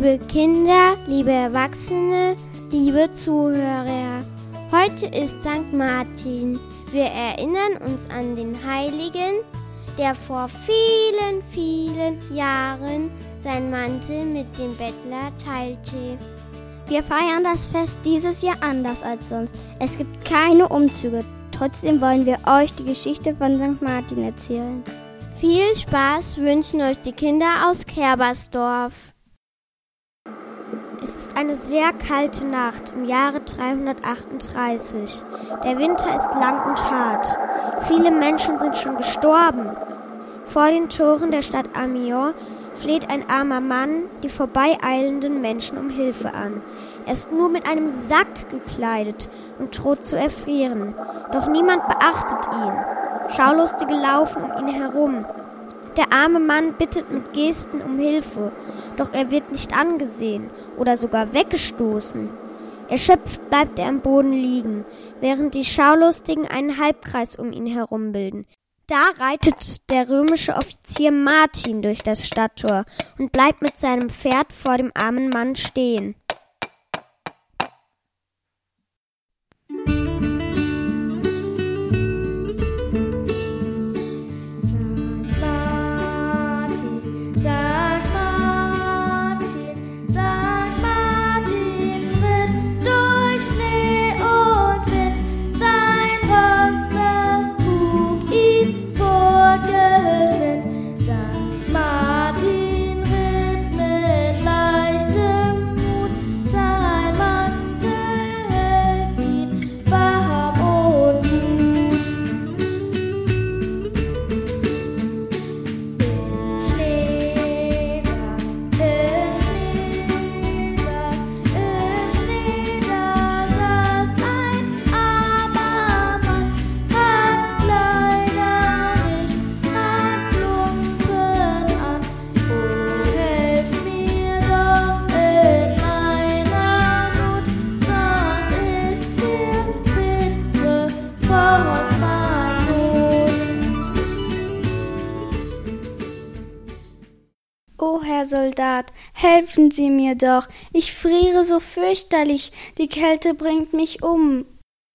Liebe Kinder, liebe Erwachsene, liebe Zuhörer, heute ist St. Martin. Wir erinnern uns an den Heiligen, der vor vielen, vielen Jahren seinen Mantel mit dem Bettler teilte. Wir feiern das Fest dieses Jahr anders als sonst. Es gibt keine Umzüge. Trotzdem wollen wir euch die Geschichte von St. Martin erzählen. Viel Spaß wünschen euch die Kinder aus Kerbersdorf. Es ist eine sehr kalte Nacht im Jahre 338. Der Winter ist lang und hart. Viele Menschen sind schon gestorben. Vor den Toren der Stadt Amiens fleht ein armer Mann die vorbeieilenden Menschen um Hilfe an. Er ist nur mit einem Sack gekleidet und droht zu erfrieren. Doch niemand beachtet ihn. Schaulustige laufen um ihn herum. Der arme Mann bittet mit Gesten um Hilfe, doch er wird nicht angesehen oder sogar weggestoßen. Erschöpft bleibt er am Boden liegen, während die Schaulustigen einen Halbkreis um ihn herum bilden. Da reitet der römische Offizier Martin durch das Stadttor und bleibt mit seinem Pferd vor dem armen Mann stehen. Oh, Herr Soldat, helfen Sie mir doch. Ich friere so fürchterlich. Die Kälte bringt mich um.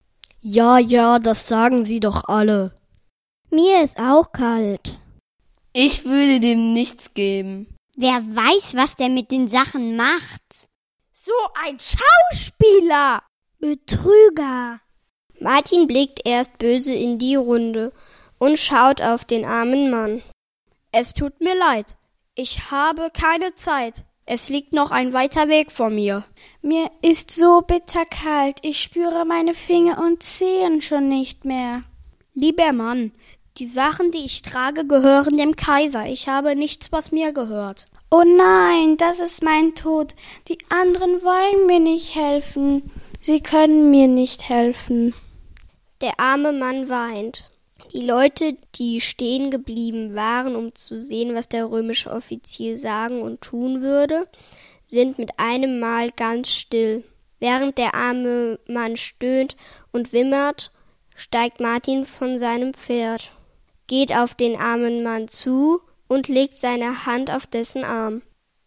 Ja, das sagen sie doch alle. Mir ist auch kalt. Ich würde dem nichts geben. Wer weiß, was der mit den Sachen macht. So ein Schauspieler! Betrüger! Martin blickt erst böse in die Runde und schaut auf den armen Mann. Es tut mir leid. Ich habe keine Zeit. Es liegt noch ein weiter Weg vor mir. Mir ist so bitterkalt. Ich spüre meine Finger und Zehen schon nicht mehr. Lieber Mann, die Sachen, die ich trage, gehören dem Kaiser. Ich habe nichts, was mir gehört. Oh nein, das ist mein Tod. Die anderen wollen mir nicht helfen. Sie können mir nicht helfen. Der arme Mann weint. Die Leute, die stehen geblieben waren, um zu sehen, was der römische Offizier sagen und tun würde, sind mit einem Mal ganz still. Während der arme Mann stöhnt und wimmert, steigt Martin von seinem Pferd, geht auf den armen Mann zu und legt seine Hand auf dessen Arm.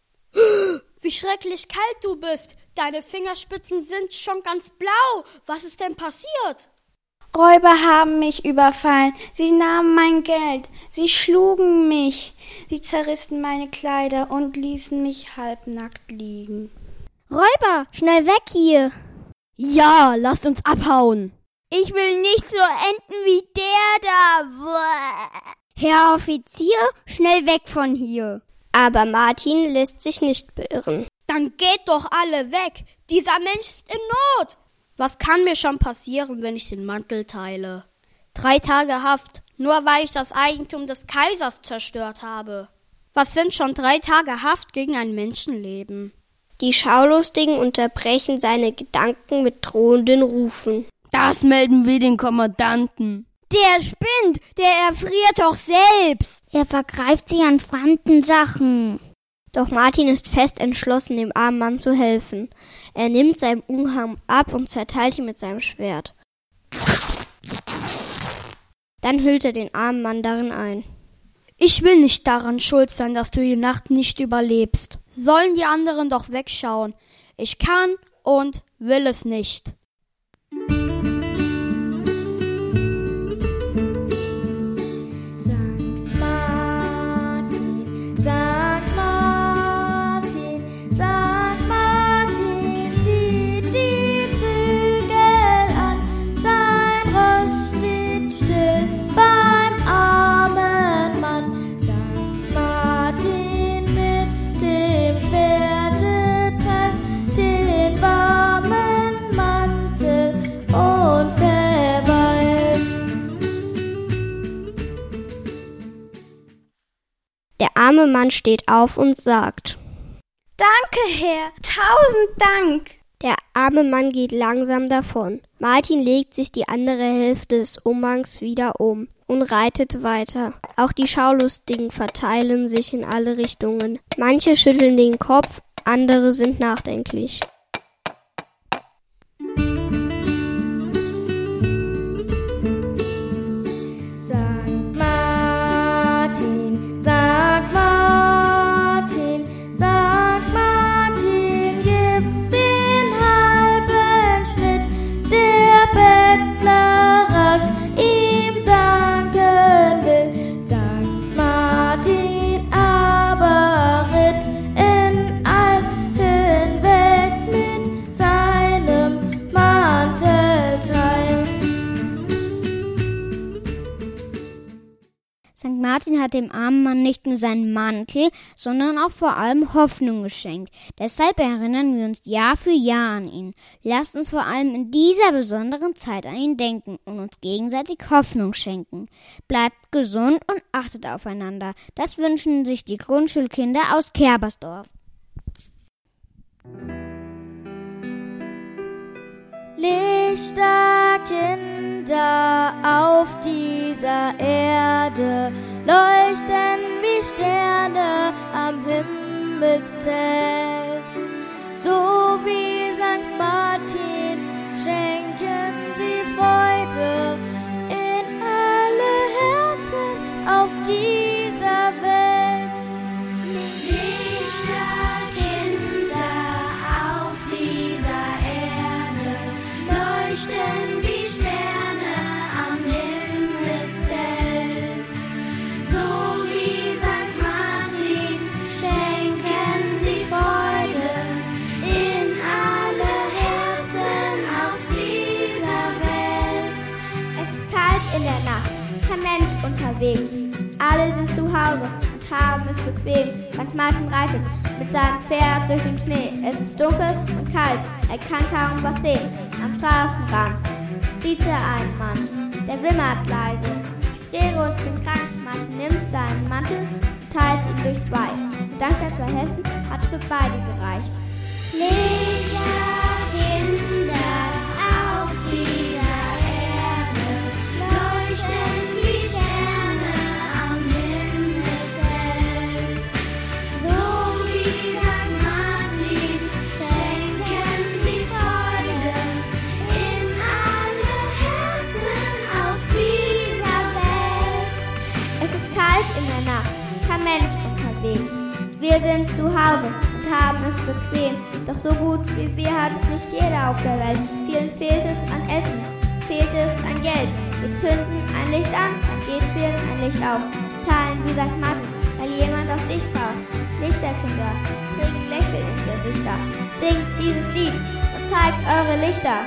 Wie schrecklich kalt du bist! Deine Fingerspitzen sind schon ganz blau! Was ist denn passiert? Räuber haben mich überfallen. Sie nahmen mein Geld. Sie schlugen mich. Sie zerrissen meine Kleider und ließen mich halbnackt liegen. Räuber, schnell weg hier! Ja, lasst uns abhauen! Ich will nicht so enden wie der da. Herr Offizier, schnell weg von hier! Aber Martin lässt sich nicht beirren. Dann geht doch alle weg! Dieser Mensch ist in Not! Was kann mir schon passieren, wenn ich den Mantel teile? 3 Tage Haft, nur weil ich das Eigentum des Kaisers zerstört habe. Was sind schon 3 Tage Haft gegen ein Menschenleben? Die Schaulustigen unterbrechen seine Gedanken mit drohenden Rufen. Das melden wir den Kommandanten. Der spinnt, der erfriert doch selbst. Er vergreift sich an fremden Sachen. Doch Martin ist fest entschlossen, dem armen Mann zu helfen. Er nimmt seinen Umhang ab und zerteilt ihn mit seinem Schwert. Dann hüllt er den armen Mann darin ein. Ich will nicht daran schuld sein, dass du die Nacht nicht überlebst. Sollen die anderen doch wegschauen. Ich kann und will es nicht. Der arme Mann steht auf und sagt: Danke, Herr, 1000 Dank. Der arme Mann geht langsam davon. Martin legt sich die andere Hälfte des Umhangs wieder um und reitet weiter. Auch die Schaulustigen verteilen sich in alle Richtungen. Manche schütteln den Kopf, andere sind nachdenklich. St. Martin hat dem armen Mann nicht nur seinen Mantel, sondern auch vor allem Hoffnung geschenkt. Deshalb erinnern wir uns Jahr für Jahr an ihn. Lasst uns vor allem in dieser besonderen Zeit an ihn denken und uns gegenseitig Hoffnung schenken. Bleibt gesund und achtet aufeinander. Das wünschen sich die Grundschulkinder aus Kerbersdorf. Lichterkinder auf dieser Erde leuchten wie Sterne am Himmelszelt. So wie St. Martin schenken sie Freude in alle Herzen auf dieser Welt. Lichterkinder auf dieser Erde leuchten wie Sterne am Himmelszelt. So wie St. Martin schenken sie Freude in alle Herzen auf dieser Welt. Es ist kalt in der Nacht, kein Mensch unterwegs. Alle sind zu Hause und haben es bequem. St. Martin reitet mit seinem Pferd durch den Schnee. Es ist dunkel und kalt, er kann kaum was sehen. Am Straßenrand sieht er einen Mann, der wimmert leise. Ich friere und bin krank. Martin nimmt seinen Mantel und teilt ihn durch zwei. Und dank der 2 Hessen hat es für beide gereicht. Lichterkinder auf dieser Erde leuchten wie Sterne am Himmelszelt. So wie St. Martin schenken sie Freude in alle Herzen auf dieser Welt. Es ist kalt in der Nacht, kein Mensch unterwegs. Wir sind zu Hause und haben es bequem. Doch so gut wie wir hat es nicht jeder auf der Welt. Vielen fehlt es an Essen, fehlt es an Geld. Wir zünden ein Licht an, dann geht vielen ein Licht auf. Teilen wie St. Martin, weil jemand auf dich passt. Lichterkinder, kriegen Lächeln in Gesichter. Singt dieses Lied und zeigt eure Lichter.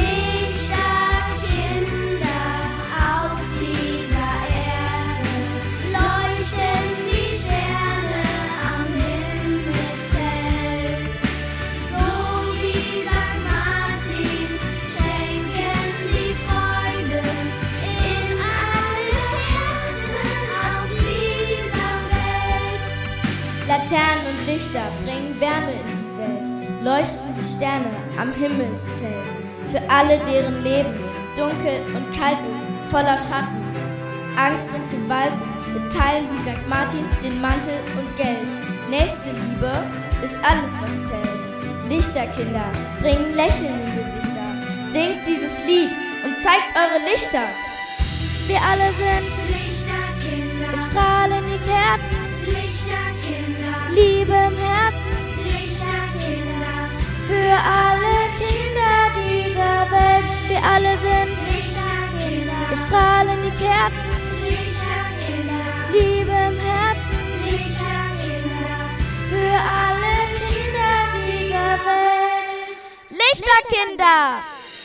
Lichterkinder auf dieser Erde leuchten wie Sterne am Himmelszelt. So wie St. Martin schenken sie Freude in alle Herzen auf dieser Welt. Laternen und Lichter bringen Wärme in die Welt, leuchten die Sterne am Himmelszelt. Für alle, deren Leben dunkel und kalt ist, voller Schatten, Angst und Gewalt ist, wir teilen wie St. Martin den Mantel und Geld. Nächste Liebe ist alles, was zählt. Lichterkinder bringen Lächeln in Gesichter. Singt dieses Lied und zeigt eure Lichter. Wir alle sind Lichterkinder, wir strahlen wie Herzen, Lichterkinder, Liebe im Herzen, Lichterkinder, für alle Kinder dieser Welt. Wir alle sind, Lichterkinder, wir strahlen die Kerzen, Lichterkinder, Liebe im Herzen, Lichterkinder, für alle Kinder dieser Welt. Lichterkinder!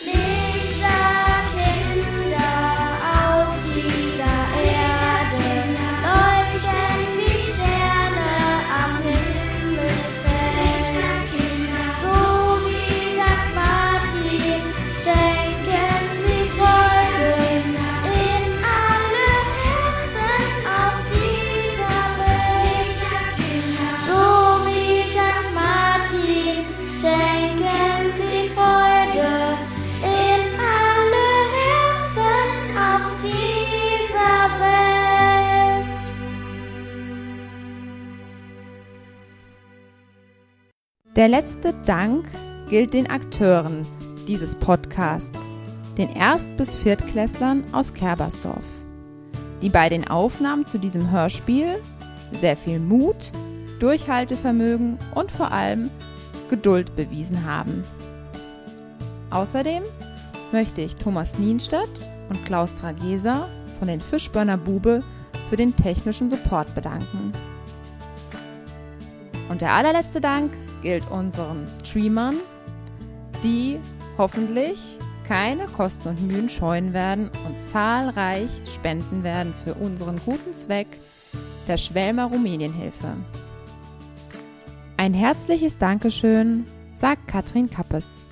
Lichterkinder auf dieser Erde, leuchten wie Sterne am Himmelszelt. So wie St. Martin schenken sie Freude in alle Herzen auf dieser Welt. So wie St. Martin schenken sie Freude in alle Herzen auf dieser Welt. Der letzte Dank gilt den Akteuren dieses Podcasts, den Erst- bis Viertklässlern aus Kerbersdorf, die bei den Aufnahmen zu diesem Hörspiel sehr viel Mut, Durchhaltevermögen und vor allem Geduld bewiesen haben. Außerdem möchte ich Thomas Nienstadt und Klaus Trageser von den Fischbörner Bube für den technischen Support bedanken. Und der allerletzte Dank gilt unseren Streamern, die hoffentlich keine Kosten und Mühen scheuen werden und zahlreich spenden werden für unseren guten Zweck der Schwelmer Rumänienhilfe. Ein herzliches Dankeschön, sagt Katrin Kappes.